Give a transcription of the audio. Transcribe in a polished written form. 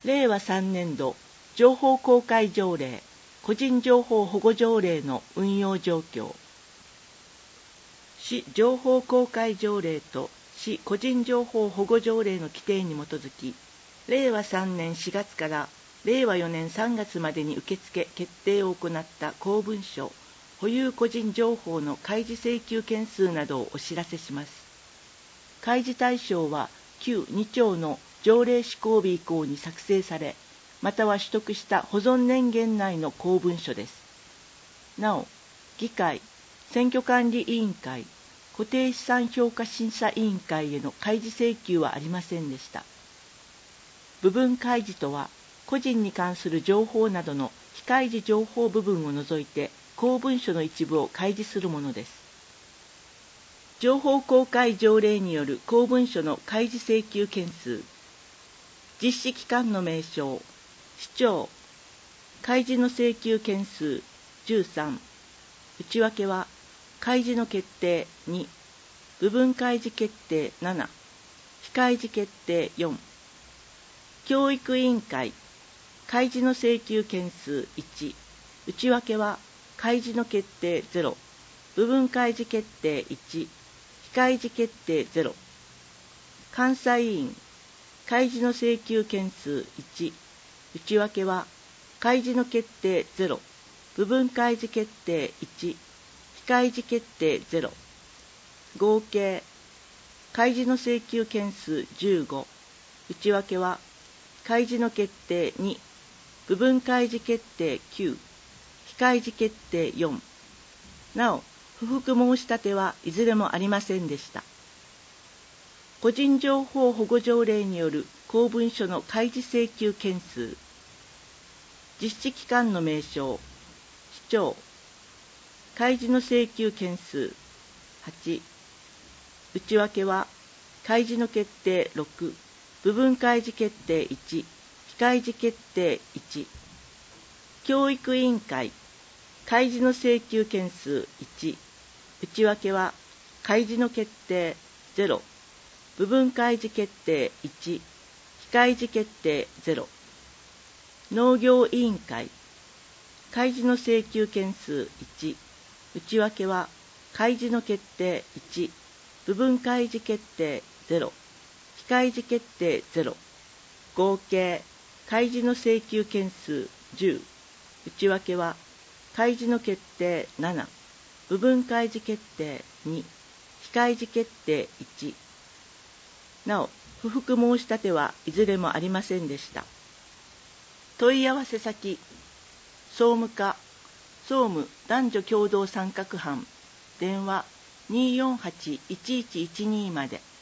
令和3年度情報公開条例、個人情報保護条例の運用状況。市情報公開条例と市個人情報保護条例の規定に基づき、令和3年4月から令和4年3月までに受付決定を行った公文書保有個人情報の開示請求件数などをお知らせします。開示対象は旧2条の条例施行日以降に作成され、または取得した保存年限内の公文書です。なお、議会、選挙管理委員会、固定資産評価審査委員会への開示請求はありませんでした。部分開示とは、個人に関する情報などの非開示情報部分を除いて公文書の一部を開示するものです。情報公開条例による公文書の開示請求件数、実施機関の名称、市長、開示の請求件数13、内訳は開示の決定2、部分開示決定7、非開示決定4、教育委員会、開示の請求件数1、内訳は開示の決定0、部分開示決定1、非開示決定0、監査委員、開示の請求件数1、内訳は開示の決定0、部分開示決定1、非開示決定0、合計、開示の請求件数15、内訳は開示の決定2、部分開示決定9、非開示決定4。なお、不服申し立てはいずれもありませんでした。個人情報保護条例による公文書の開示請求件数、実施機関の名称、市長、開示の請求件数8、内訳は開示の決定6、部分開示決定1、非開示決定1、教育委員会、開示の請求件数1、内訳は開示の決定0、部分開示決定1、非開示決定0、農業委員会、開示の請求件数1、内訳は開示の決定1、部分開示決定0、非開示決定0、合計開示の請求件数10、内訳は開示の決定7、部分開示決定2、非開示決定1。なお、不服申し立てはいずれもありませんでした。問い合わせ先、総務課、総務男女共同参画班、電話 248-1112 まで。